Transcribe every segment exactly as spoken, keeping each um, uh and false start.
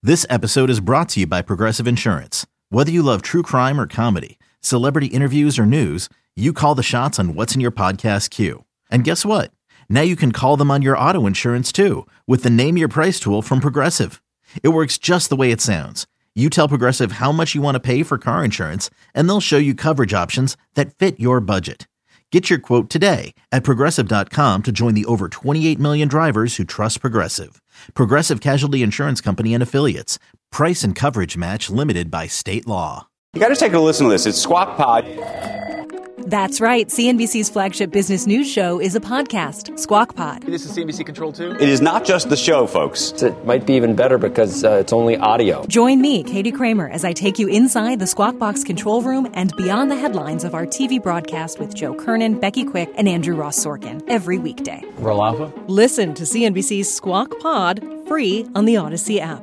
This episode is brought to you by Progressive Insurance. Whether you love true crime or comedy, celebrity interviews or news, you call the shots on what's in your podcast queue. And guess what? Now you can call them on your auto insurance too with the Name Your Price tool from Progressive. It works just the way it sounds. You tell Progressive how much you want to pay for car insurance, and they'll show you coverage options that fit your budget. Get your quote today at Progressive dot com to join the over twenty-eight million drivers who trust Progressive. Progressive Casualty Insurance Company and Affiliates. Price and coverage match limited by state law. You got to take a listen to this. It's Squawk Pod. That's right. C N B C's flagship business news show is a podcast, Squawk Pod. This is C N B C Control too? It is not just the show, folks. It might be even better because uh, it's only audio. Join me, Katie Kramer, as I take you inside the Squawk Box control room and beyond the headlines of our T V broadcast with Joe Kernan, Becky Quick, and Andrew Ross Sorkin every weekday. Roll Alpha? Listen to C N B C's Squawk Pod free on the Odyssey app.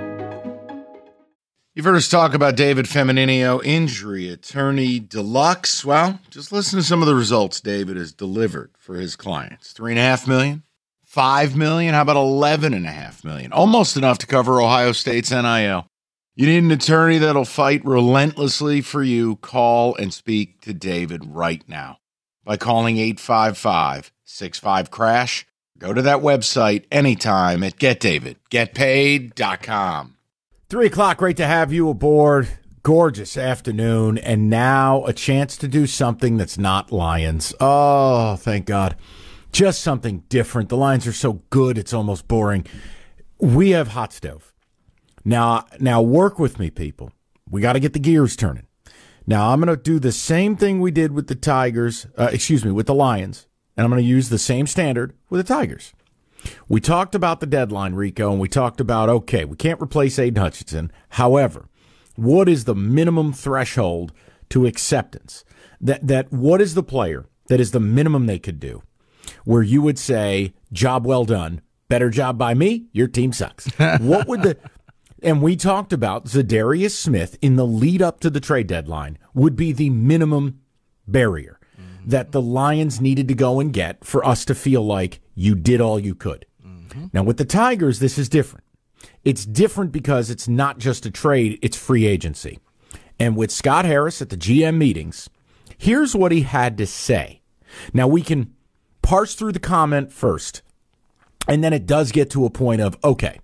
You've heard us talk about David Femininio, injury attorney deluxe. Well, just listen to some of the results David has delivered for his clients. Three and a half million, five million, how about eleven and a half million? Almost enough to cover Ohio State's N I L. You need an attorney that'll fight relentlessly for you. Call and speak to David right now by calling eight five five, six five, crash. Go to that website anytime at get david get paid dot com. Three o'clock, great to have you aboard. Gorgeous afternoon, and now a chance to do something that's not Lions. Oh, thank God. Just something different. The Lions are so good, it's almost boring. We have Hot Stove. Now, now work with me, people. We got to get the gears turning. Now, I'm going to do the same thing we did with the Tigers, uh, excuse me, with the Lions, and I'm going to use the same standard with the Tigers. We talked about the deadline, Rico, and we talked about, okay, we can't replace Aiden Hutchinson. However, what is the minimum threshold to acceptance? That that what is the player that is the minimum they could do where you would say, job well done, better job by me, your team sucks. What would the and we talked about Zadarius Smith in the lead up to the trade deadline would be the minimum barrier that the Lions needed to go and get for us to feel like you did all you could. Mm-hmm. Now, with the Tigers, this is different. It's different because it's not just a trade, it's free agency. And with Scott Harris at the G M meetings, here's what he had to say. Now, we can parse through the comment first, and then it does get to a point of, okay,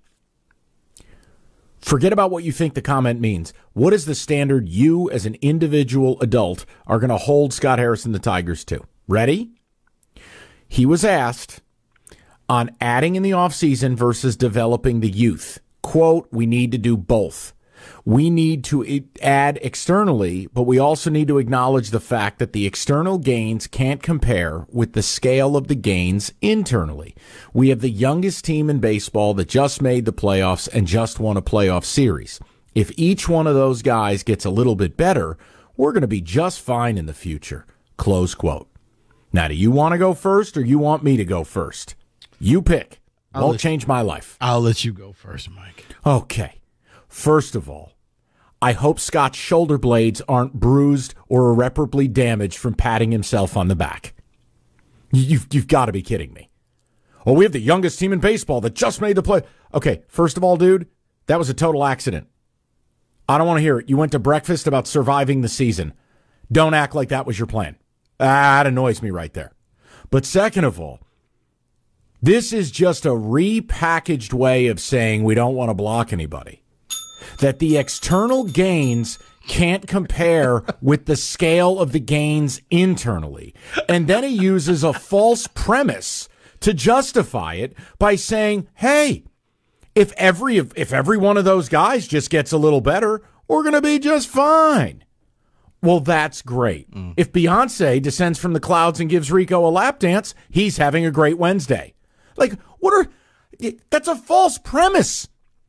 forget about what you think the comment means. What is the standard you as an individual adult are going to hold Scott Harris and the Tigers to? Ready? He was asked on adding in the offseason versus developing the youth. Quote, we need to do both. We need to add externally, but we also need to acknowledge the fact that the external gains can't compare with the scale of the gains internally. We have the youngest team in baseball that just made the playoffs and just won a playoff series. If each one of those guys gets a little bit better, we're going to be just fine in the future. Close quote. Now, do you want to go first or you want me to go first? You pick. I'll Won't change my life. I'll let you go first, Mike. Okay. First of all, I hope Scott's shoulder blades aren't bruised or irreparably damaged from patting himself on the back. You've, you've got to be kidding me. Oh, we have the youngest team in baseball that just made the play. Okay, first of all, dude, that was a total accident. I don't want to hear it. You went to breakfast about surviving the season. Don't act like that was your plan. Ah, that annoys me right there. But second of all, this is just a repackaged way of saying we don't want to block anybody. That the external gains can't compare with the scale of the gains internally. And then he uses a false premise to justify it by saying, hey, if every if, if every one of those guys just gets a little better, we're going to be just fine. Well, that's great. Mm. If Beyonce descends from the clouds and gives Rico a lap dance, he's having a great Wednesday. Like, what are that's a false premise.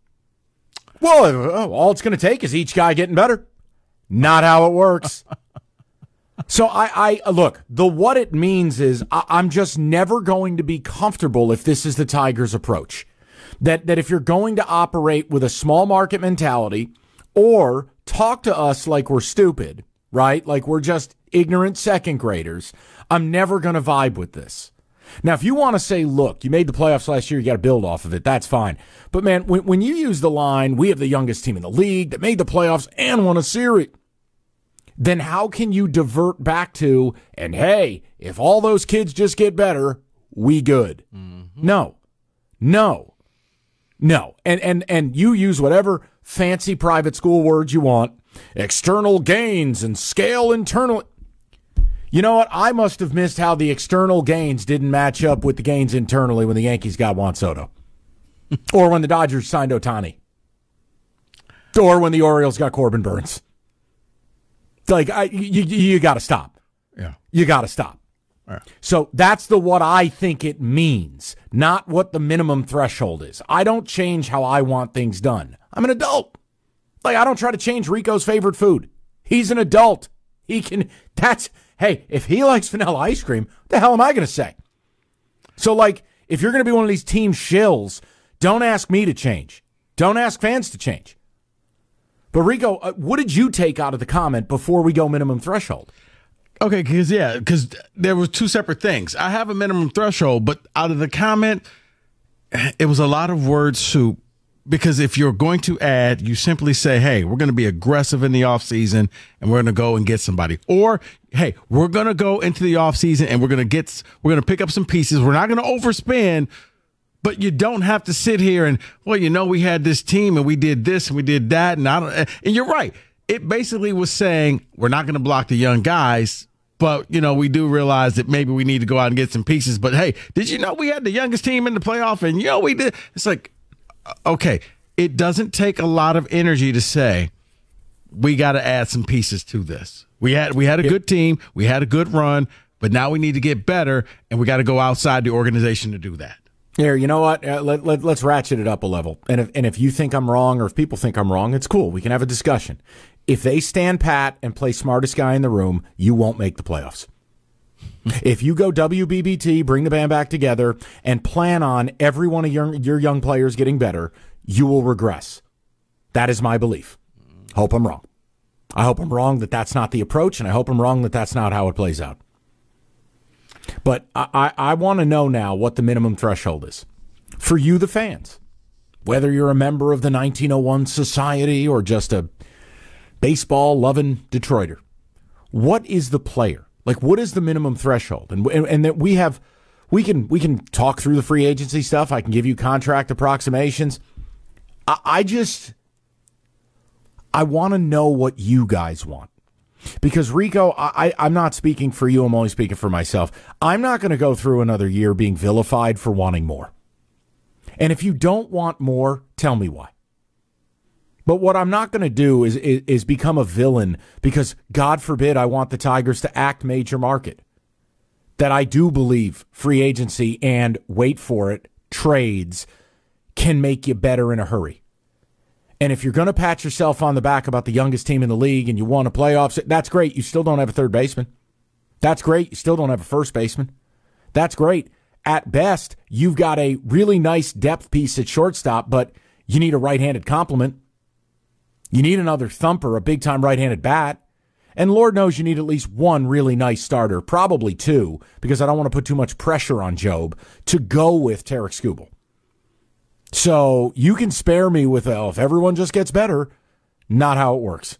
Well, all it's going to take is each guy getting better. Not how it works. So I, I look, the what it means is I, I'm just never going to be comfortable if this is the Tigers' approach. That that if you're going to operate with a small market mentality or talk to us like we're stupid, right? Like we're just ignorant second graders, I'm never going to vibe with this. Now, if you want to say, look, you made the playoffs last year, you got to build off of it, that's fine. But, man, when, when you use the line, we have the youngest team in the league that made the playoffs and won a series, then how can you divert back to, and hey, if all those kids just get better, we good? Mm-hmm. No. No. No. And, and, and you use whatever fancy private school words you want, external gains and scale internal. You know what? I must have missed how the external gains didn't match up with the gains internally when the Yankees got Juan Soto. Or when the Dodgers signed Ohtani. Or when the Orioles got Corbin Burns. Like, I, you, you got to stop. Yeah. You got to stop. Right. So that's the what I think it means, not what the minimum threshold is. I don't change how I want things done. I'm an adult. Like, I don't try to change Rico's favorite food. He's an adult. He can, that's, hey, if he likes vanilla ice cream, what the hell am I going to say? So, like, if you're going to be one of these team shills, don't ask me to change. Don't ask fans to change. But, Rico, uh, what did you take out of the comment before we go minimum threshold? Okay, because, yeah, because there were two separate things. I have a minimum threshold, but out of the comment, it was a lot of word soup. Because if you're going to add, you simply say, hey, we're going to be aggressive in the offseason and we're going to go and get somebody. Or, hey, we're going to go into the offseason and we're going to get, we're going to pick up some pieces. We're not going to overspend, but you don't have to sit here and, well, you know, we had this team and we did this and we did that. And I don't, and you're right. It basically was saying we're not going to block the young guys, but, you know, we do realize that maybe we need to go out and get some pieces. But, hey, did you know we had the youngest team in the playoff? And, you know, we did. It's like, okay, it doesn't take a lot of energy to say we got to add some pieces to this. We had we had a good team, we had a good run, but now we need to get better, and we got to go outside the organization to do that. Here, you know what? Uh, let, let, let's ratchet it up a level. And if, and if you think I'm wrong or if people think I'm wrong, it's cool. We can have a discussion. If they stand pat and play smartest guy in the room, you won't make the playoffs. If you go W B B T, bring the band back together, and plan on every one of your, your young players getting better, you will regress. That is my belief. Hope I'm wrong. I hope I'm wrong that that's not the approach, and I hope I'm wrong that that's not how it plays out. But I, I, I want to know now what the minimum threshold is. For you, the fans, whether you're a member of the nineteen oh one Society or just a baseball-loving Detroiter, what is the player? Like, what is the minimum threshold? And, and and that we have, we can we can talk through the free agency stuff. I can give you contract approximations. I, I just, I want to know what you guys want. Because, Rico, I, I'm not speaking for you. I'm only speaking for myself. I'm not going to go through another year being vilified for wanting more. And if you don't want more, tell me why. But what I'm not going to do is, is is become a villain because, God forbid, I want the Tigers to act major market. That I do believe free agency and, wait for it, trades can make you better in a hurry. And if you're going to pat yourself on the back about the youngest team in the league and you won a playoffs, that's great. You still don't have a third baseman. That's great. You still don't have a first baseman. That's great. At best, you've got a really nice depth piece at shortstop, but you need a right-handed complement. You need another thumper, a big-time right-handed bat. And Lord knows you need at least one really nice starter, probably two, because I don't want to put too much pressure on Job, to go with Tarek Skubal. So you can spare me with, oh, if everyone just gets better, not how it works.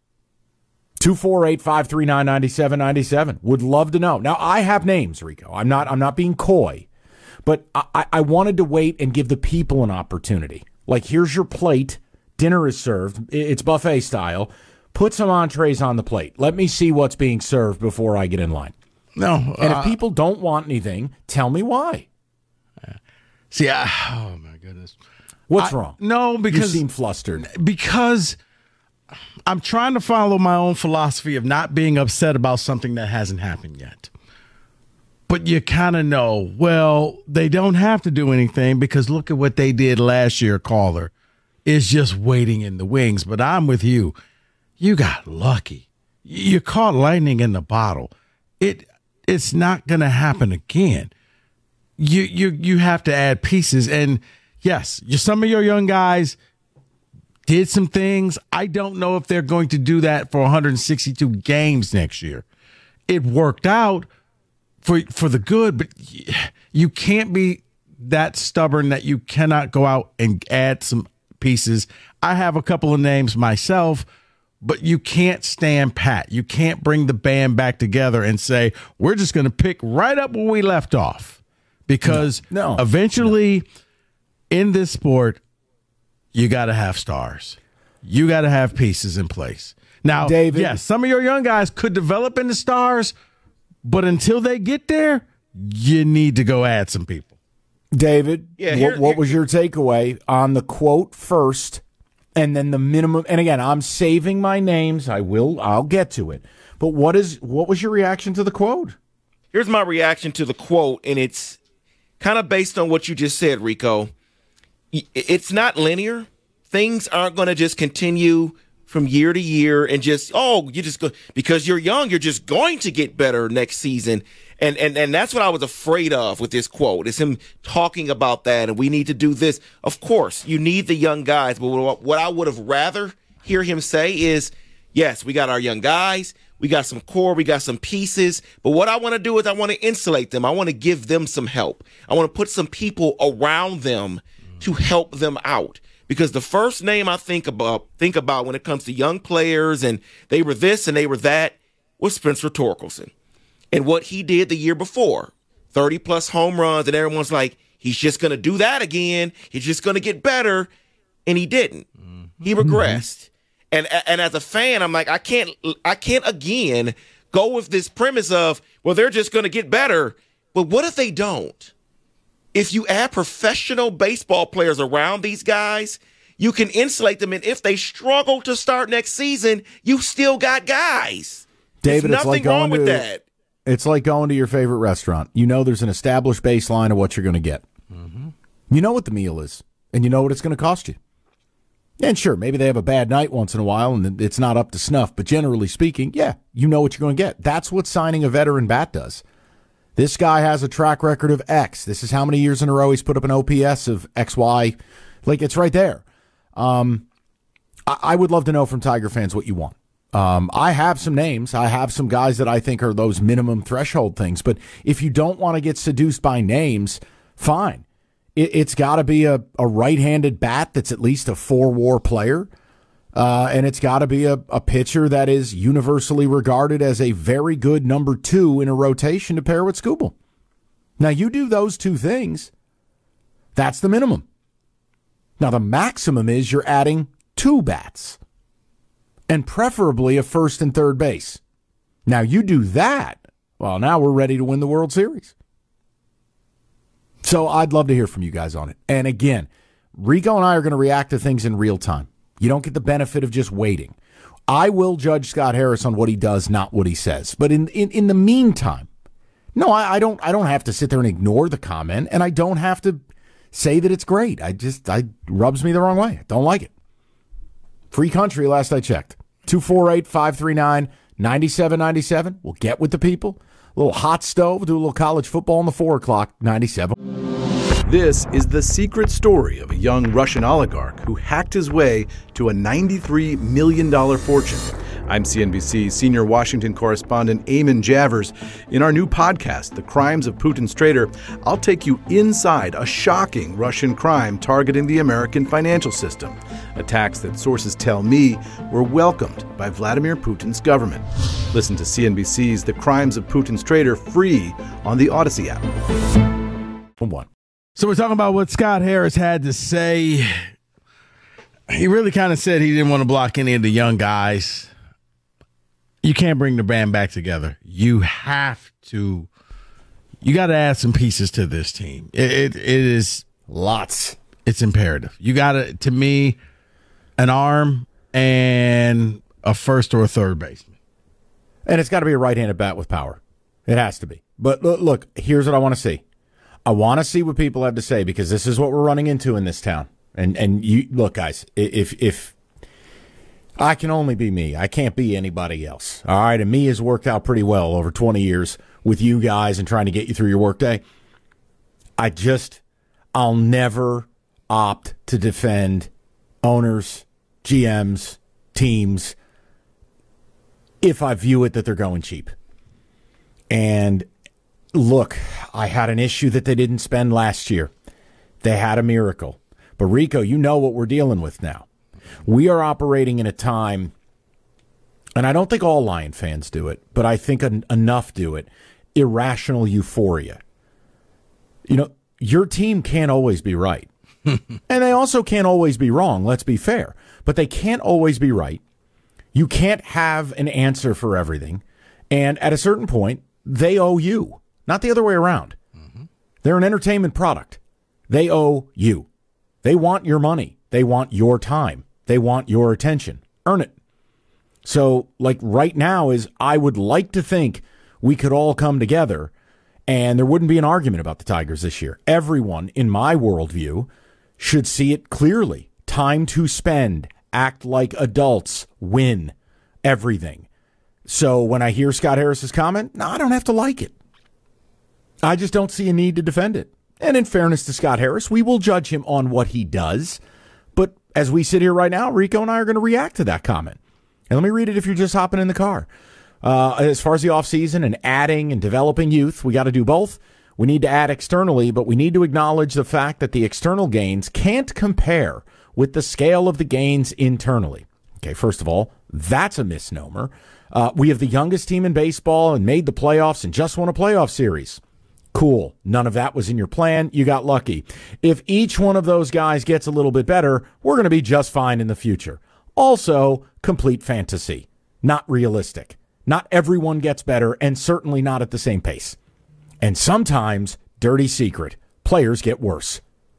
two four eight, five three nine, nine seven nine seven. Would love to know. Now, I have names, Rico. I'm not I'm not being coy, but I, I wanted to wait and give the people an opportunity. Like, here's your plate. Dinner is served. It's buffet style. Put some entrees on the plate. Let me see what's being served before I get in line. No. Uh, and if people don't want anything, tell me why. See, I, oh, my goodness. What's I, wrong? No, because... You seem flustered. Because I'm trying to follow my own philosophy of not being upset about something that hasn't happened yet. But you kind of know, well, they don't have to do anything because look at what they did last year, caller. It's just waiting in the wings. But I'm with you. You got lucky. You caught lightning in the bottle. It It's not going to happen again. You you you have to add pieces. And, yes, you, some of your young guys did some things. I don't know if they're going to do that for one hundred sixty-two games next year. It worked out, for for the good, but you can't be that stubborn that you cannot go out and add some pieces. I have a couple of names myself, but you can't stand pat. You can't bring the band back together and say, we're just going to pick right up where we left off. Because no, no, eventually no. in this sport, you got to have stars. You got to have pieces in place. Now, David, yes, some of your young guys could develop into stars, but until they get there, you need to go add some people. David, yeah, here, what, what here. was your takeaway on the quote first and then the minimum? And again, I'm saving my names. I will. I'll get to it. But what is what was your reaction to the quote? Here's my reaction to the quote, and it's kind of based on what you just said, Rico. It's not linear. Things aren't going to just continue from year to year and just, oh, you just go because you're young, you're just going to get better next season. And and and that's what I was afraid of with this quote. It's him talking about that, and we need to do this. Of course, you need the young guys, but what I would have rather hear him say is, yes, we got our young guys, we got some core, we got some pieces, but what I want to do is I want to insulate them. I want to give them some help. I want to put some people around them to help them out. Because the first name I think about think about when it comes to young players and they were this and they were that was Spencer Torkelson. And what he did the year before, thirty plus home runs, and everyone's like, he's just going to do that again. He's just going to get better. And he didn't. Mm-hmm. He regressed. And and as a fan, I'm like, I can't I can't again go with this premise of, well, they're just going to get better. But what if they don't? If you add professional baseball players around these guys, you can insulate them. And if they struggle to start next season, you still got guys. David, There's it's nothing like going wrong with to, that. It's like going to your favorite restaurant. You know there's an established baseline of what you're going to get. Mm-hmm. You know what the meal is, and you know what it's going to cost you. And sure, maybe they have a bad night once in a while, and it's not up to snuff. But generally speaking, yeah, you know what you're going to get. That's what signing a veteran bat does. This guy has a track record of X. This is how many years in a row he's put up an O P S of X Y. Like, it's right there. Um, I, I would love to know from Tiger fans what you want. Um, I have some names. I have some guys that I think are those minimum threshold things. But if you don't want to get seduced by names, fine. It, it's got to be a, a right-handed bat that's at least a four-war player. Uh, and it's got to be a, a pitcher that is universally regarded as a very good number two in a rotation to pair with Skubal. Now, you do those two things, that's the minimum. Now, the maximum is you're adding two bats, and preferably a first and third base. Now, you do that, well, now we're ready to win the World Series. So I'd love to hear from you guys on it. And again, Rico and I are going to react to things in real time. You don't get the benefit of just waiting. I will judge Scott Harris on what he does, not what he says. But in in, in the meantime, no, I, I don't I don't have to sit there and ignore the comment, and I don't have to say that it's great. I just I rubs me the wrong way. I don't like it. Free country, last I checked. two four eight, five three nine, nine seven nine seven. We'll get with the people. A little hot stove, do a little college football in the four o'clock, ninety-seven. This is the secret story of a young Russian oligarch who hacked his way to a ninety-three million dollars fortune. I'm C N B C senior Washington correspondent Eamon Javers. In our new podcast, The Crimes of Putin's Traitor, I'll take you inside a shocking Russian crime targeting the American financial system. Attacks that sources tell me were welcomed by Vladimir Putin's government. Listen to C N B C's The Crimes of Putin's Traitor free on the Odyssey app. One. So we're talking about what Scott Harris had to say. He really kind of said he didn't want to block any of the young guys. You can't bring the band back together. You have to. You got to add some pieces to this team. It, it, it is lots. It's imperative. You got to, to me, an arm and a first or a third baseman. And it's got to be a right-handed bat with power. It has to be. But look, look here's what I want to see. I want to see what people have to say, because this is what we're running into in this town. And and you look, guys, if if I can only be me, I can't be anybody else. All right, and me has worked out pretty well over twenty years with you guys and trying to get you through your workday. I just, I'll never opt to defend owners, G Ms, teams if I view it that they're going cheap. And look, I had an issue that they didn't spend last year. They had a miracle. But, Rico, you know what we're dealing with now. We are operating in a time, and I don't think all Lion fans do it, but I think en- enough do it, irrational euphoria. You know, your team can't always be right. And they also can't always be wrong, let's be fair. But they can't always be right. You can't have an answer for everything. And at a certain point, they owe you, not the other way around. Mm-hmm. They're an entertainment product. They owe you. They want your money. They want your time. They want your attention. Earn it. So, like right now is, I would like to think we could all come together and there wouldn't be an argument about the Tigers this year. Everyone, in my worldview, should see it clearly. Time to spend. Act like adults. Win everything. So when I hear Scott Harris's comment, no, I don't have to like it. I just don't see a need to defend it. And in fairness to Scott Harris, we will judge him on what he does. But as we sit here right now, Rico and I are going to react to that comment. And let me read it if you're just hopping in the car. Uh, as far as the offseason and adding and developing youth, we got to do both. We need to add externally, but we need to acknowledge the fact that the external gains can't compare with the scale of the gains internally. Okay, first of all, that's a misnomer. Uh, we have the youngest team in baseball and made the playoffs and just won a playoff series. Cool. None of that was in your plan. You got lucky. If each one of those guys gets a little bit better, we're going to be just fine in the future. Also, complete fantasy. Not realistic. Not everyone gets better, and certainly not at the same pace. And sometimes, dirty secret, players get worse.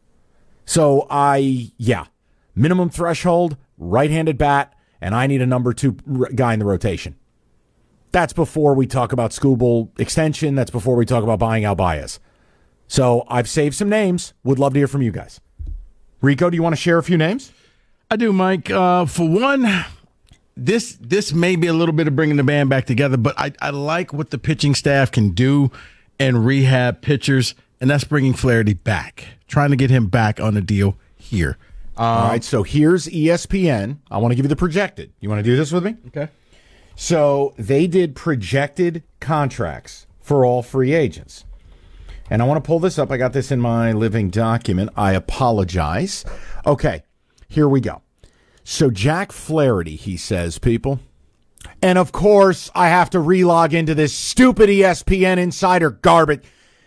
So I, yeah, minimum threshold, right-handed bat, and I need a number two guy in the rotation. That's before we talk about Skubal extension. That's before we talk about buying out Baez. So I've saved some names. Would love to hear from you guys. Rico, do you want to share a few names? I do, Mike. Uh, for one, this this may be a little bit of bringing the band back together, but I, I like what the pitching staff can do and rehab pitchers, and that's bringing Flaherty back, trying to get him back on the deal here. Um, All right, so here's E S P N. I want to give you the projected. You want to do this with me? Okay. So they did projected contracts for all free agents. And I want to pull this up. I got this in my living document. I apologize. Okay, here we go. So Jack Flaherty, he says, people. And of course, I have to relog into this stupid E S P N insider garbage.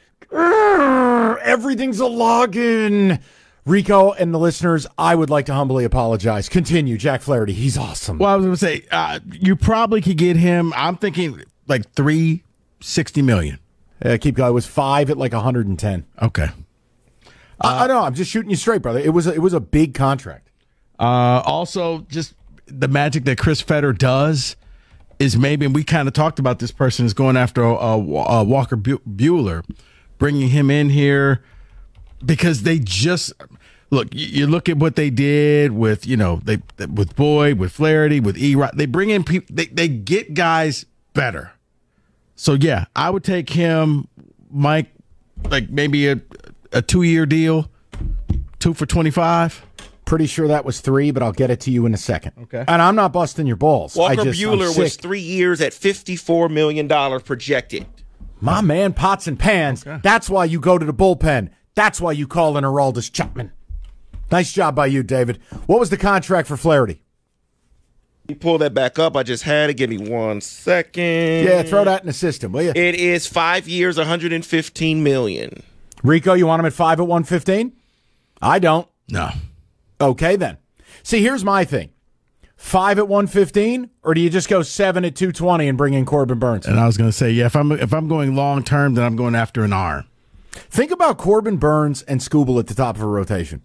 Urgh, everything's a login. Rico and the listeners, I would like to humbly apologize. Continue, Jack Flaherty. He's awesome. Well, I was going to say, uh, you probably could get him, I'm thinking like three sixty million. Uh, keep going. It was five at like one hundred ten. Okay. Uh, I know. I'm just shooting you straight, brother. It was a, it was a big contract. Uh, also, just the magic that Chris Fetter does is maybe, and we kind of talked about this person is going after a, a, a Walker Buehler, bringing him in here because they just look. You, you look at what they did with you know they with Boyd, with Flaherty, with E-Rod. They bring in people. They they get guys better. So yeah, I would take him, Mike, like maybe a a two year deal, two for twenty five. Pretty sure that was three, but I'll get it to you in a second. Okay. And I'm not busting your balls. Walker I just, Buehler was three years at fifty-four million dollars projected. My man, pots and pans. Okay. That's why you go to the bullpen. That's why you call in Aroldis Chapman. Nice job by you, David. What was the contract for Flaherty? You pull that back up. I just had it. Give me one second. Yeah, throw that in the system, will you? It is five years, one hundred fifteen million dollars. Rico, you want him at five at one fifteen? I don't. No. Okay, then. See, here's my thing. Five at one fifteen, or do you just go seven at two twenty and bring in Corbin Burns? And I was going to say, yeah, if I'm if I'm going long term, then I'm going after an arm. Think about Corbin Burns and Skubal at the top of a rotation.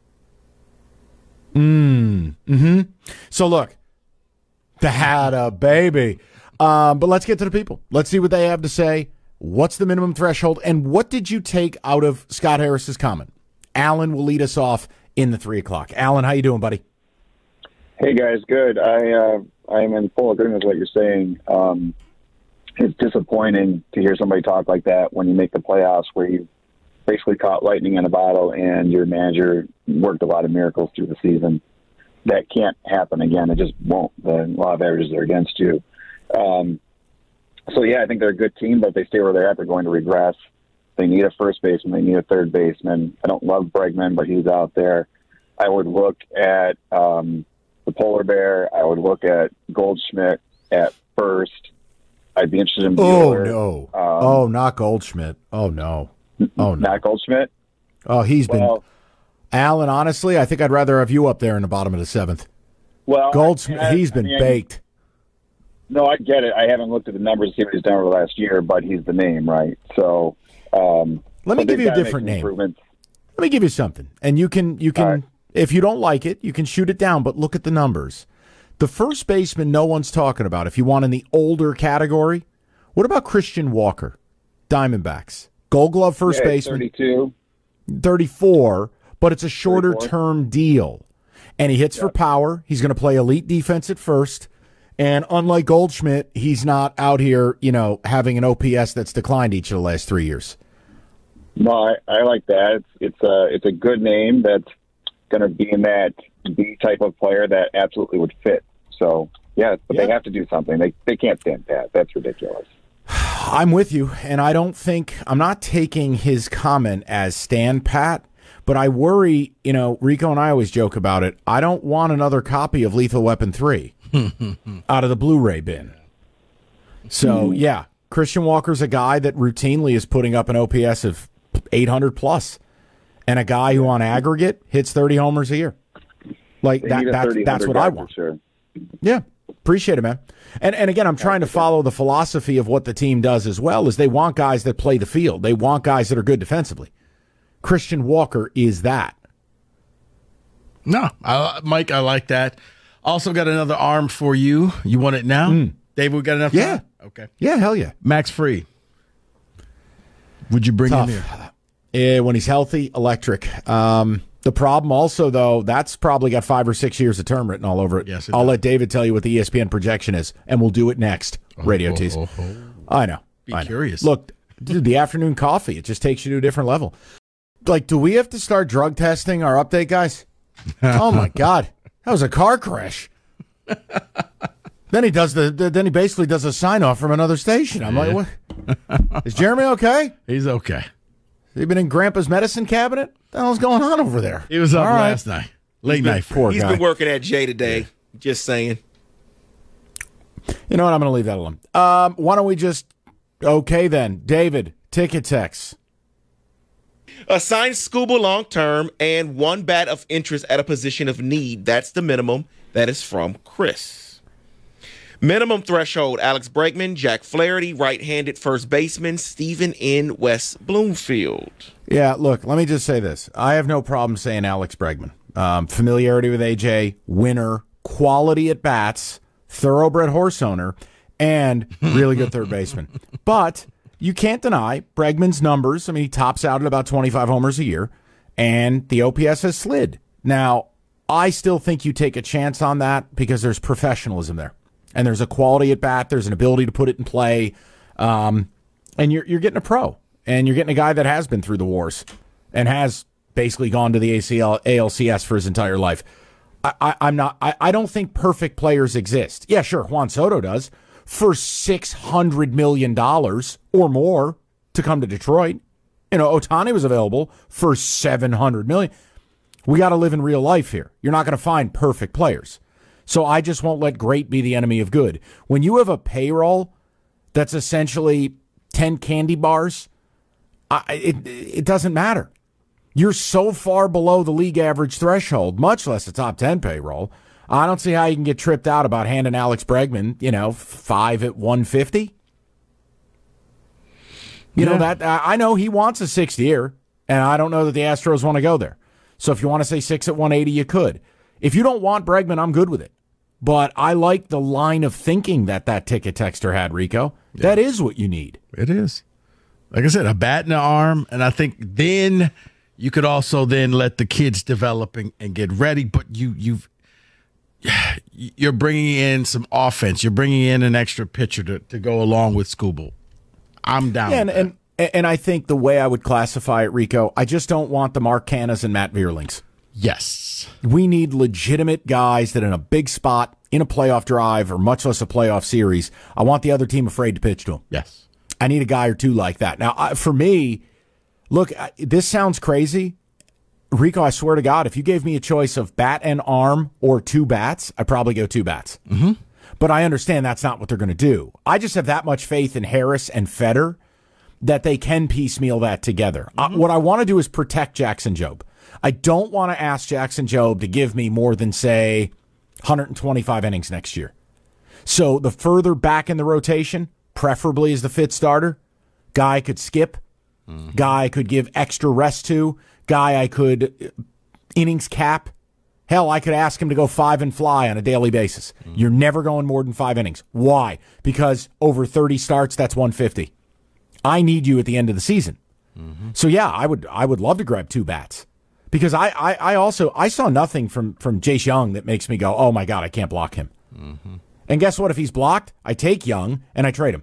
Mm. Mm-hmm. So look, they had a baby. Um, but let's get to the people. Let's see what they have to say. What's the minimum threshold? And what did you take out of Scott Harris's comment? Alan will lead us off in the three o'clock. Alan, how you doing, buddy? Hey, guys, good. I, uh, I'm in full agreement with what you're saying. Um, it's disappointing to hear somebody talk like that when you make the playoffs where you basically caught lightning in a bottle and your manager worked a lot of miracles through the season. That can't happen again. It just won't. The law of averages are against you. Um, so yeah, I think they're a good team, but if they stay where they're at, they're going to regress. They need a first baseman. They need a third baseman. I don't love Bregman, but he's out there. I would look at um, the Polar Bear. I would look at Goldschmidt at first. I'd be interested in Buehler. Oh, no. Um, oh, not Goldschmidt. Oh, no. Oh, no. Not Goldschmidt? Oh, he's well, been... Alan, honestly, I think I'd rather have you up there in the bottom of the seventh. Well, Goldschmidt, I, I, he's been I mean, baked. No, I get it. I haven't looked at the numbers to see what he's done over the last year, but he's the name, right? So... Um, Let me give you a different name. Let me give you something. And you can, you can, right. If you don't like it, you can shoot it down, but look at the numbers. The first baseman no one's talking about, if you want in the older category, what about Christian Walker? Diamondbacks. Gold Glove first yeah, baseman. thirty-two. thirty-four, but it's a shorter term deal. And he hits yep. for power. He's going to play elite defense at first. And unlike Goldschmidt, he's not out here, you know, having an O P S that's declined each of the last three years. No, I, I like that. It's it's a it's a good name that's going to be in that B type of player that absolutely would fit. So yeah, but yeah. they have to do something. They they can't stand pat. That's ridiculous. I'm with you, and I don't think I'm not taking his comment as stand pat. But I worry, you know, Rico and I always joke about it. I don't want another copy of Lethal Weapon three out of the Blu-ray bin. So, yeah, Christian Walker's a guy that routinely is putting up an O P S of eight hundred plus, and a guy who on aggregate hits thirty homers a year. Like, that, that that's what I want. Sure. Yeah, appreciate it, man. And, and again, I'm trying to follow the philosophy of what the team does as well, is they want guys that play the field. They want guys that are good defensively. Christian Walker is that. No, I, Mike, I like that. Also got another arm for you. You want it now? Mm. Dave, we got enough yeah. time? Okay. Yeah, hell yeah. Max Fried. Would you bring Tough. him here? Yeah, when he's healthy, electric. Um, the problem also, though, that's probably got five or six years of term written all over it. Yes, it I'll does. let David tell you what the E S P N projection is, and we'll do it next. Oh, Radio oh, tease. oh, oh. I know. Be I know. curious. Look, dude, the afternoon coffee, it just takes you to a different level. Like, do we have to start drug testing our update, guys? Oh, my God. That was a car crash. Then he does the, the. Then he basically does a sign off from another station. I'm yeah. like, what? Is Jeremy okay? He's okay. Has he been in Grandpa's medicine cabinet? What the hell's going on over there? He was up All right. last night, late been, night. Poor He's guy. been working at Jay today. Just saying. You know what? I'm going to leave that alone. Um, why don't we just? Okay, then, David. Ticket text. Assign Scuba long term and one bat of interest at a position of need. That's the minimum. That is from Chris. Minimum threshold: Alex Bregman, Jack Flaherty, right-handed first baseman Stephen N. West Bloomfield. Yeah, look, let me just say this. I have no problem saying Alex Bregman. Um, familiarity with A J, winner, quality at bats, thoroughbred horse owner, and really good third baseman. But you can't deny Bregman's numbers. I mean, he tops out at about twenty-five homers a year, and the O P S has slid. Now, I still think you take a chance on that because there's professionalism there. And there's a quality at bat. There's an ability to put it in play. Um, and you're you're getting a pro. And you're getting a guy that has been through the wars and has basically gone to the A C L, A L C S for his entire life. I, I, I'm not. I, I don't think perfect players exist. Yeah, sure, Juan Soto does. For six hundred million dollars or more to come to Detroit. You know, Ohtani was available for seven hundred million dollars. We got to live in real life here. You're not going to find perfect players. So I just won't let great be the enemy of good. When you have a payroll that's essentially ten candy bars, I, it, it doesn't matter. You're so far below the league average threshold, much less a top ten payroll. I don't see how you can get tripped out about handing Alex Bregman, you know, five at one fifty. You yeah. know, that I know he wants a sixth year, and I don't know that the Astros want to go there. So if you want to say six at one eighty, you could. If you don't want Bregman, I'm good with it. But I like the line of thinking that that ticket texter had, Rico. Yeah. That is what you need. It is. Like I said, a bat in the arm, and I think then you could also then let the kids develop and, and get ready. But you, you've you're bringing in some offense. You're bringing in an extra pitcher to, to go along with Scooble. I'm down. Yeah, with and, that. and and I think the way I would classify it, Rico, I just don't want the Mark Cannas and Matt Vierlings. Yes. We need legitimate guys that in a big spot in a playoff drive or much less a playoff series, I want the other team afraid to pitch to him. Yes. I need a guy or two like that. Now, I, for me, look, I, this sounds crazy. Rico, I swear to God, if you gave me a choice of bat and arm or two bats, I'd probably go two bats. Mm-hmm. But I understand that's not what they're going to do. I just have that much faith in Harris and Fetter that they can piecemeal that together. Mm-hmm. Uh, what I want to do is protect Jackson Jobe. I don't want to ask Jackson Jobe to give me more than, say, one hundred twenty-five innings next year. So the further back in the rotation, preferably as the fifth starter, guy I could skip, mm-hmm. guy I could give extra rest to, guy I could innings cap. Hell, I could ask him to go five and fly on a daily basis. Mm-hmm. You're never going more than five innings. Why? Because over thirty starts, that's one fifty. I need you at the end of the season. Mm-hmm. So yeah, I would I would love to grab two bats. Because I, I, I also I saw nothing from, from Jace Young that makes me go, oh my God, I can't block him. Mm-hmm. And guess what? If he's blocked, I take Young and I trade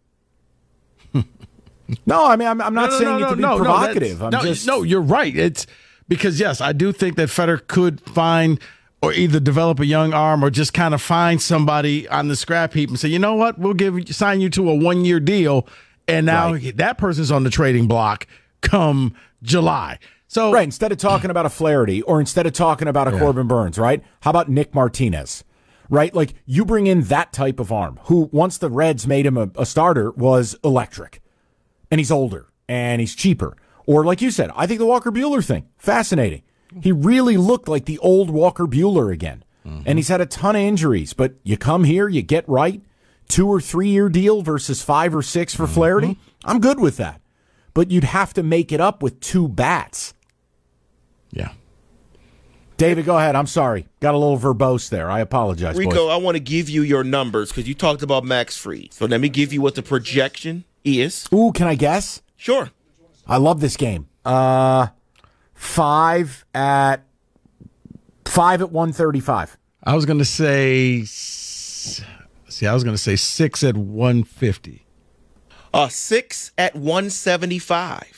him. No, I mean I'm, I'm not no, no, saying no, it to be no, provocative. No, I'm no, just no, you're right. It's because yes, I do think that Fetter could find or either develop a young arm or just kind of find somebody on the scrap heap and say, you know what, we'll give sign you to a one year deal, and now right. that person's on the trading block come July. So right, instead of talking about a Flaherty or instead of talking about a yeah. Corbin Burns, right? How about Nick Martinez? Right? Like you bring in that type of arm who once the Reds made him a, a starter was electric. And he's older and he's cheaper. Or like you said, I think the Walker Buehler thing, fascinating. He really looked like the old Walker Buehler again. Mm-hmm. And he's had a ton of injuries, but you come here, you get right, two or three year deal versus five or six for mm-hmm. Flaherty. I'm good with that. But you'd have to make it up with two bats. Yeah. David, go ahead. I'm sorry. Got a little verbose there. I apologize, Rico, boys. I want to give you your numbers because you talked about Max Fried. So let me give you what the projection is. Ooh, can I guess? Sure. I love this game. Uh, five at five at one thirty-five. I was going to say, see, I was going to say six at one fifty. Uh, six at one seventy-five.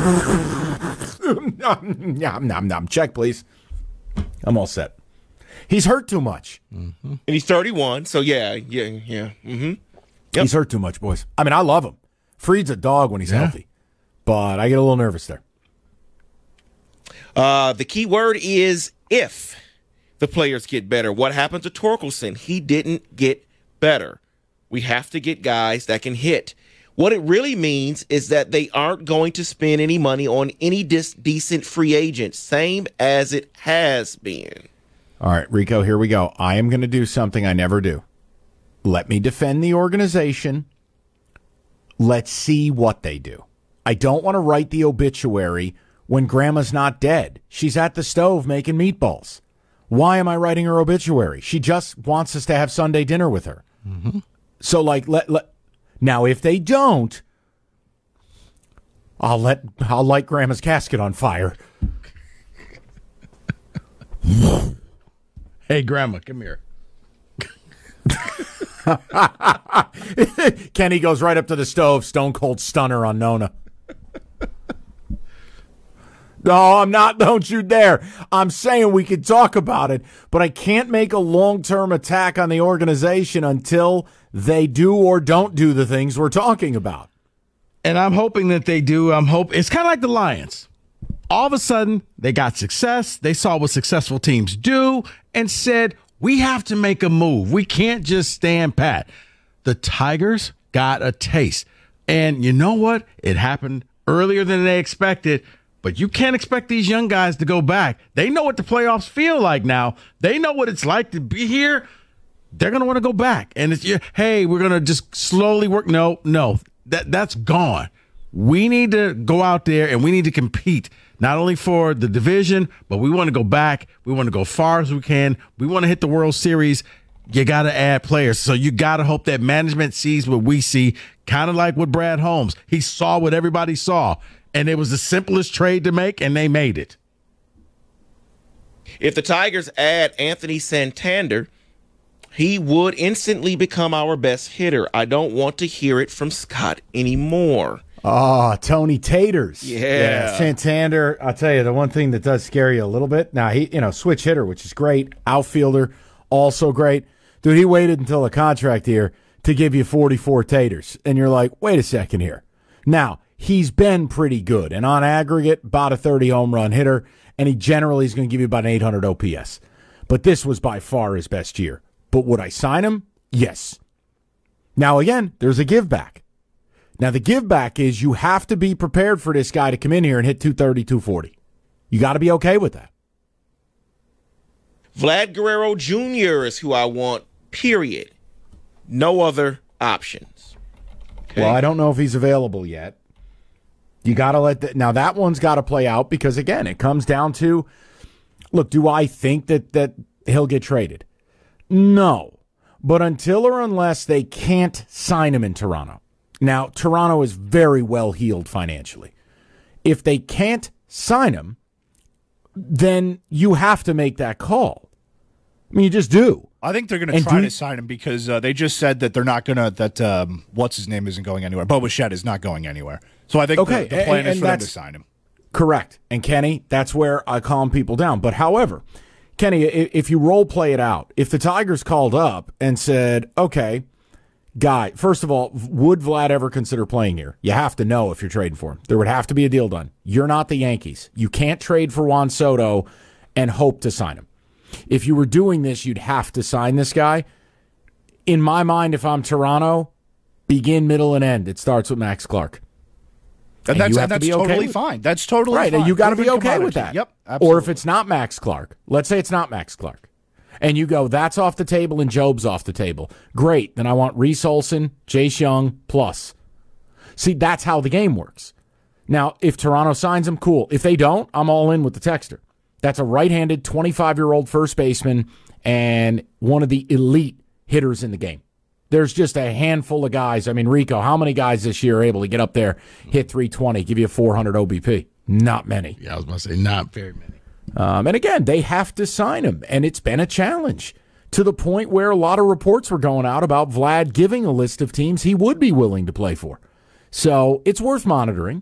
Nom, nom, nom. Check, please. I'm all set. He's hurt too much. Mm-hmm. And he's thirty-one, so yeah, yeah, yeah. Mm-hmm. Yep. He's hurt too much, boys. I mean, I love him. Fried's a dog when he's yeah. healthy, but I get a little nervous there. Uh, the key word is if the players get better. What happened to Torkelson? He didn't get better. We have to get guys that can hit. What it really means is that they aren't going to spend any money on any dis- decent free agents, same as it has been. All right, Rico, here we go. I am going to do something I never do. Let me defend the organization. Let's see what they do. I don't want to write the obituary when Grandma's not dead. She's at the stove making meatballs. Why am I writing her obituary? She just wants us to have Sunday dinner with her. Mm-hmm. So, like, let let. Now, if they don't, I'll let I'll light Grandma's casket on fire. Hey, Grandma, come here. Kenny goes right up to the stove, stone cold stunner on Nona. No, I'm not. Don't you dare. I'm saying we could talk about it, but I can't make a long-term attack on the organization until they do or don't do the things we're talking about. And I'm hoping that they do. I'm hope it's kind of like the Lions. All of a sudden, they got success. They saw what successful teams do and said, we have to make a move. We can't just stand pat. The Tigers got a taste. And you know what? It happened earlier than they expected. But you can't expect these young guys to go back. They know what the playoffs feel like now. They know what it's like to be here. They're going to want to go back. And it's, hey, we're going to just slowly work. No, no, that that's gone. We need to go out there and we need to compete, not only for the division, but we want to go back. We want to go far as we can. We want to hit the World Series. You got to add players. So you got to hope that management sees what we see, kind of like with Brad Holmes. He saw what everybody saw. And it was the simplest trade to make, and they made it. If the Tigers add Anthony Santander, he would instantly become our best hitter. I don't want to hear it from Scott anymore. Oh, Tony Taters. Yeah. yeah. Santander, I'll tell you, the one thing that does scare you a little bit, now, he, you know, switch hitter, which is great. Outfielder, also great. Dude, he waited until the contract here to give you forty-four taters. And you're like, wait a second here. Now, he's been pretty good. And on aggregate, about a thirty home run hitter. And he generally is going to give you about an eight hundred O P S. But this was by far his best year. But would I sign him? Yes. Now, again, there's a give back. Now, the give back is you have to be prepared for this guy to come in here and hit two thirty, two forty. You got to be okay with that. Vlad Guerrero Junior is who I want, period. No other options. Okay. Well, I don't know if he's available yet. You got to let that. Now, that one's got to play out because, again, it comes down to, look, do I think that, that he'll get traded? No. But until or unless they can't sign him in Toronto. Now, Toronto is very well heeled financially. If they can't sign him, then you have to make that call. I mean, you just do. I think they're going to try to sign him because uh, they just said that they're not going to, that um, what's his name isn't going anywhere. Bo Bichette is not going anywhere. So I think okay, the, the plan and, is and for them to sign him. Correct. And Kenny, that's where I calm people down. But however, Kenny, if you role play it out, if the Tigers called up and said, okay, guy, first of all, would Vlad ever consider playing here? You have to know if you're trading for him. There would have to be a deal done. You're not the Yankees. You can't trade for Juan Soto and hope to sign him. If you were doing this, you'd have to sign this guy. In my mind, if I'm Toronto, begin, middle, and end. It starts with Max Clark. And, and that's, and that's to totally okay fine. That's totally right, fine. And you got to be okay commodity. with that. Yep, absolutely. Or if it's not Max Clark, let's say it's not Max Clark, and you go, that's off the table and Job's off the table. Great. Then I want Reese Olson, Jace Young, plus. See, that's how the game works. Now, if Toronto signs him, cool. If they don't, I'm all in with the texter. That's a right-handed, twenty-five-year-old first baseman and one of the elite hitters in the game. There's just a handful of guys. I mean, Rico, how many guys this year are able to get up there, hit three twenty, give you a four hundred O B P? Not many. Yeah, I was about to say not very many. Um, and again, they have to sign him, and it's been a challenge to the point where a lot of reports were going out about Vlad giving a list of teams he would be willing to play for. So it's worth monitoring.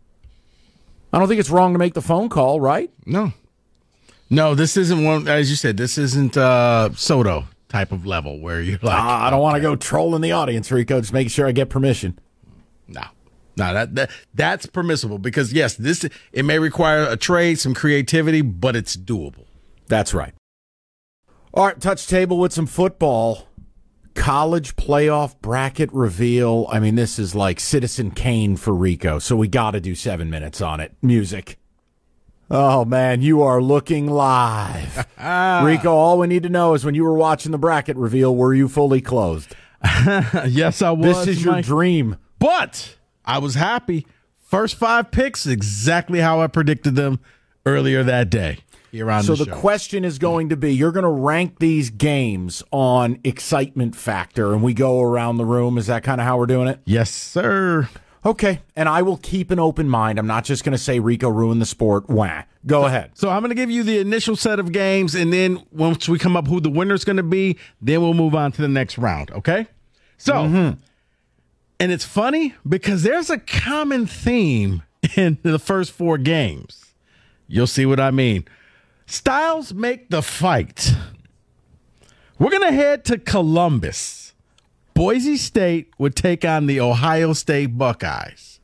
I don't think it's wrong to make the phone call, right? No. No, this isn't one, as you said, this isn't uh, Soto type of level where you're like, ah, I don't okay. want to go trolling the audience, Rico, just making sure I get permission. No. No, that, that that's permissible because, yes, this it may require a trade, some creativity, but it's doable. That's right. All right, touch table with some football. College playoff bracket reveal. I mean, this is like Citizen Kane for Rico, so we got to do seven minutes on it. Music. Oh, man, you are looking live. Rico, all we need to know is when you were watching the bracket reveal, were you fully clothed? Yes, I was. This is your Mike. dream. But I was happy. First five picks, exactly how I predicted them earlier that day. Here on so the, the show. question is going to be, you're going to rank these games on excitement factor, and we go around the room. Is that kind of how we're doing it? Yes, sir. Okay, and I will keep an open mind. I'm not just going to say Rico ruined the sport. Wah. Go so, ahead. So I'm going to give you the initial set of games, and then once we come up who the winner's going to be, then we'll move on to the next round, okay? So, mm-hmm. and it's funny because there's a common theme in the first four games. You'll see what I mean. Styles make the fight. We're going to head to Columbus. Boise State would take on the Ohio State Buckeyes.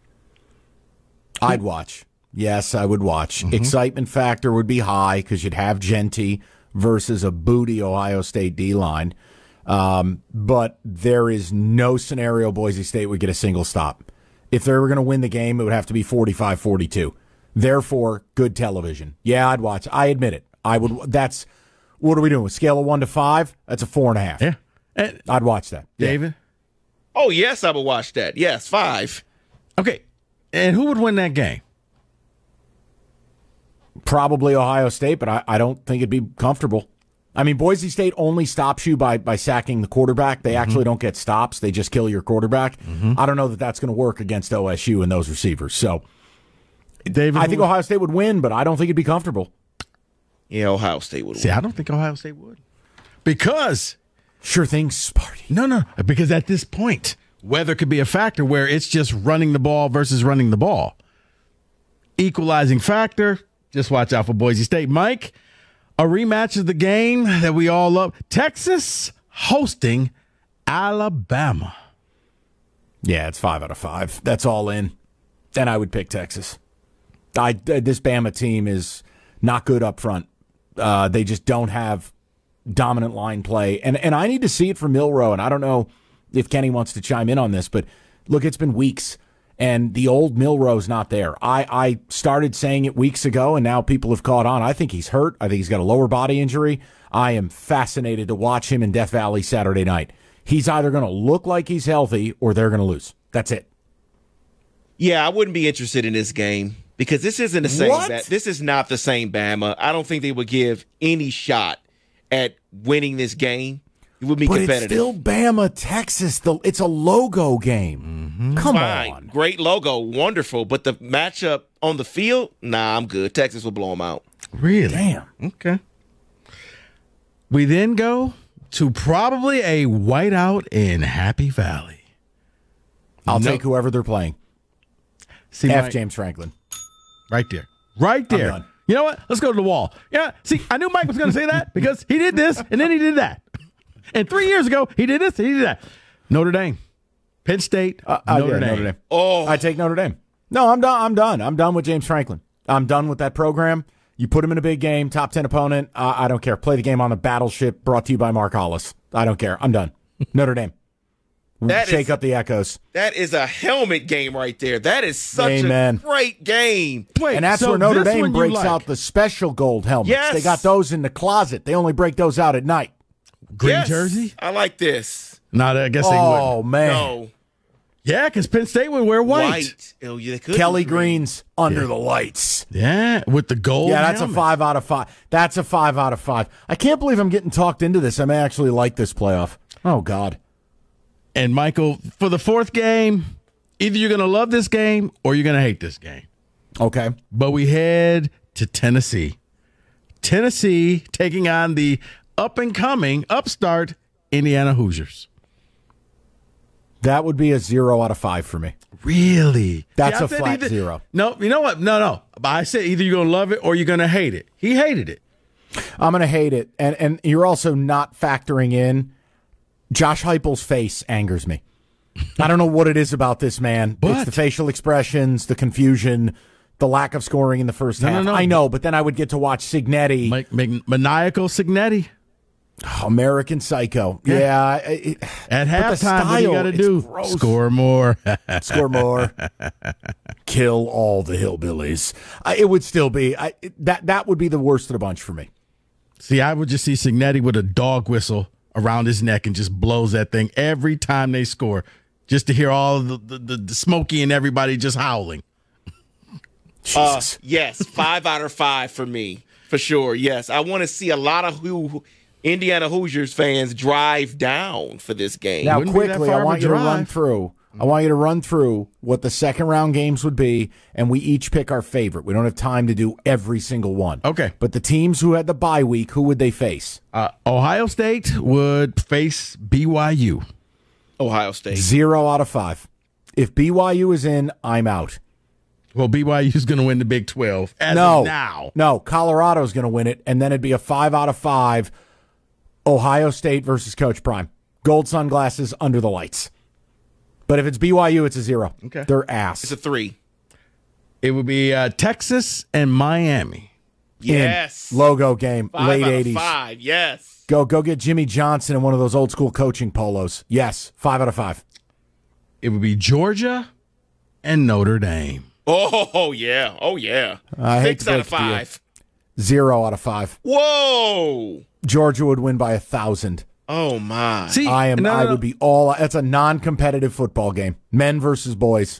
I'd watch. Yes, I would watch. Mm-hmm. Excitement factor would be high because you'd have Genty versus a booty Ohio State D-line. Um, but there is no scenario Boise State would get a single stop. If they were going to win the game, it would have to be forty-five forty-two. Therefore, good television. Yeah, I'd watch. I admit it. I would. That's what are we doing? A scale of one to five? That's a four and a half. Yeah. And I'd watch that. David? Yeah. Oh, yes, I would watch that. Yes, five. Okay. And who would win that game? Probably Ohio State, but I, I don't think it'd be comfortable. I mean, Boise State only stops you by, by sacking the quarterback. They mm-hmm. actually don't get stops. They just kill your quarterback. Mm-hmm. I don't know that that's going to work against O S U and those receivers. So, David, I think Ohio State would win, but I don't think it'd be comfortable. Yeah, Ohio State would See, win. I don't think Ohio State would. Because... Sure thing, Sparty. No, no, because at this point, weather could be a factor where it's just running the ball versus running the ball. Equalizing factor, just watch out for Boise State. Mike, a rematch of the game that we all love. Texas hosting Alabama. Yeah, it's five out of five. That's all in. Then I would pick Texas. I, this Bama team is not good up front. Uh, they just don't have dominant line play. And and I need to see it from Milroe, and I don't know if Kenny wants to chime in on this, but look, it's been weeks, and the old Milroe's not there. I, I started saying it weeks ago, and now people have caught on. I think he's hurt. I think he's got a lower body injury. I am fascinated to watch him in Death Valley Saturday night. He's either going to look like he's healthy or they're going to lose. That's it. Yeah, I wouldn't be interested in this game because this isn't the same. What? Ba- this is not the same Bama. I don't think they would give any shot at winning this game. It would be but competitive. It's still Bama, Texas. The, it's a logo game. Mm-hmm. Come Fine. on. Great logo. Wonderful. But the matchup on the field, nah, I'm good. Texas will blow them out. Really? Damn. Okay. We then go to probably a whiteout in Happy Valley. I'll No- take whoever they're playing. See, F. Mike, James Franklin. right there. Right there. done. You know what? Let's go to the wall. Yeah. See, I knew Mike was going to say that because he did this and then he did that. And three years ago, he did this and he did that. Notre Dame. Penn State. Uh, I Notre, did, Dame. Notre Dame. Oh, I take Notre Dame. No, I'm done. I'm done. I'm done with James Franklin. I'm done with that program. You put him in a big game, top ten opponent. Uh, I don't care. Play the game on the battleship brought to you by Mark Hollis. I don't care. I'm done. Notre Dame. That Shake is- up the echoes. that is a helmet game right there. That is such Amen. a great game. Wait, And that's so where Notre this Dame one you breaks like. out the special gold helmets. Yes. They got those in the closet. They only break those out at night. Green Yes, jersey? I like this. No, I guess they Oh, wouldn't. man. No. Yeah, because Penn State would wear white. White. Oh, yeah, they could Kelly be green. Green's under the lights. Yeah, with the gold. Yeah, that's helmet. a five out of five. That's a five out of five. I can't believe I'm getting talked into this. I may actually like this playoff. Oh, God. And Michael, for the fourth game, either you're going to love this game or you're going to hate this game. Okay. But we head to Tennessee. Tennessee taking on the up-and-coming, upstart Indiana Hoosiers. That would be a zero out of five for me. Really? That's See, I a said flat either- zero. No, you know what? No, no. But I said either you're going to love it or you're going to hate it. He hated it. I'm going to hate it. And and you're also not factoring in Josh Heupel's face angers me. I don't know what it is about this man. But- it's the facial expressions, the confusion, the lack of scoring in the first No, no, half. no. I know, but then I would get to watch Signetti. Like, maniacal Signetti. American Psycho. Yeah. I- it, At but the halftime, what do you style, got to it's do? gross. Score more. Score more. Kill all the hillbillies. I, it would still be I, it- that. That would be the worst of the bunch for me. See, I would just see Signetti with a dog whistle around his neck and just blows that thing every time they score, just to hear all the the, the, the Smokey and everybody just howling. Uh, Jesus. yes, five out of five for me, for sure. Yes, I want to see a lot of who Indiana Hoosiers fans drive down for this game. Now, Wouldn't be that quickly, far I of a want you to run drive. through. I want you to run through what the second round games would be, and we each pick our favorite. We don't have time to do every single one. Okay. But the teams who had the bye week, who would they face? Uh, Ohio State would face B Y U. Ohio State. Zero out of five. If B Y U is in, I'm out. Well, B Y U is going to win the Big twelve as no, of now. no, Colorado's going to win it, and then it'd be a five out of five. Ohio State versus Coach Prime. Gold sunglasses under the lights. But if it's B Y U, it's a zero. Okay. They're ass. It's a three. It would be uh, Texas and Miami. Yes. In. Logo game, Five late out of eighties. five. Yes. Go go get Jimmy Johnson in one of those old school coaching polos. Yes, five out of five. It would be Georgia and Notre Dame. Oh yeah. Oh yeah. I hate Six to out break of it to you. five. Zero out of five. Whoa. Georgia would win by a thousand. Oh my. See, I am. no, no, I no. would be all. That's a non-competitive football game. Men versus boys.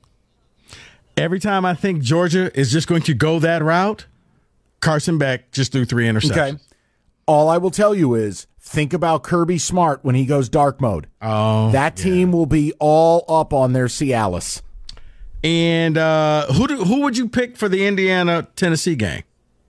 Every time I think Georgia is just going to go that route, Carson Beck just threw three interceptions. Okay. All I will tell you is think about Kirby Smart when he goes dark mode. Oh, that team will be all up on their Cialis. And uh, who do, who would you pick for the Indiana Tennessee game?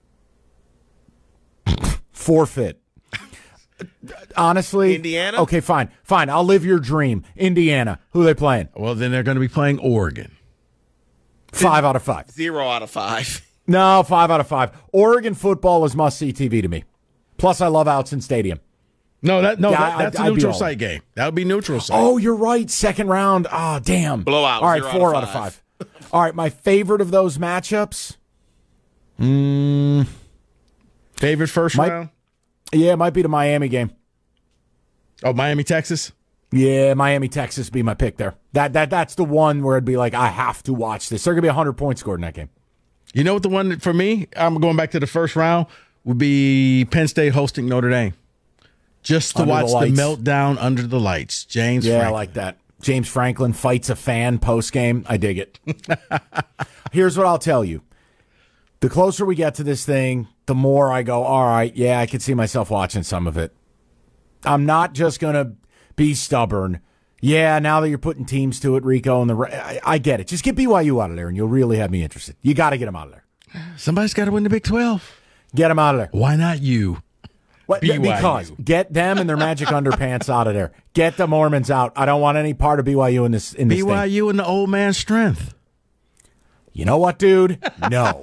Forfeit. Honestly, Indiana? Okay, fine, fine. I'll live your dream. Indiana. Who are they playing? Well, then they're going to be playing Oregon. Five out of five. Zero out of five. No, five out of five. Oregon football is must-see T V to me. Plus, I love Outson Stadium. No, that no, Yeah, that, I- that's I'd a be neutral all site game. That would be neutral site. Oh, you're right. Second round. Oh, damn. Blowout, All right, zero four out out of of five. All right, my favorite of those matchups. Mm, Favorite first might, round? Yeah, it might be the Miami game. Oh, Miami, Texas? Yeah, Miami, Texas be my pick there. That that That's the one where it'd be like, I have to watch this. There's going to be one hundred points scored in that game. You know what the one that, for me, I'm going back to the first round, would be Penn State hosting Notre Dame. Just to Under the watch the, lights. meltdown under the lights. James Yeah, Franklin. I like that. James Franklin fights a fan post-game. I dig it. Here's what I'll tell you. The closer we get to this thing, the more I go, all right, yeah, I can see myself watching some of it. I'm not just going to be stubborn. Yeah, now that you're putting teams to it, Rico, and the I, I get it. Just get B Y U out of there, and you'll really have me interested. You got to get them out of there. Somebody's got to win the Big twelve. Get them out of there. Why not you? What, B Y U. because get them and their magic underpants out of there. Get the Mormons out. I don't want any part of B Y U in this in this B Y U thing. and the old man's strength. You know what, dude? No.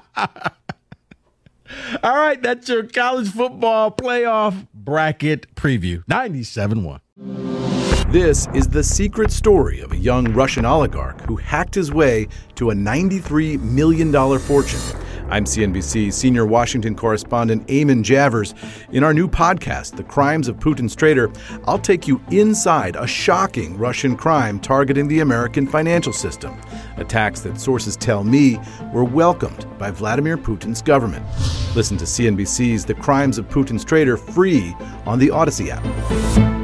All right, that's your college football playoff bracket preview. ninety-seven point one. This is the secret story of a young Russian oligarch who hacked his way to a ninety-three million dollars fortune. I'm C N B C senior Washington correspondent Eamon Javers. In our new podcast, The Crimes of Putin's Traitor, I'll take you inside a shocking Russian crime targeting the American financial system. Attacks that sources tell me were welcomed by Vladimir Putin's government. Listen to C N B C's The Crimes of Putin's Traitor free on the Odyssey app.